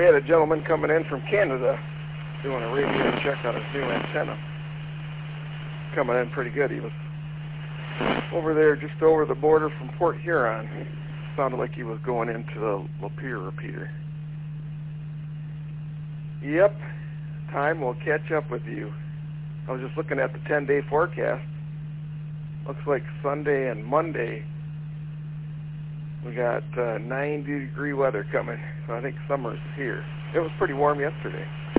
we had a gentleman coming in from Canada doing a radio check on his new antenna. Coming in pretty good. He was over there just over the border from Port Huron. Sounded like he was going into the Lapeer repeater. Yep, time will catch up with you. I was just looking at the 10-day forecast. Looks like Sunday and Monday we got 90-degree weather coming, so I think summer's here. It was pretty warm yesterday.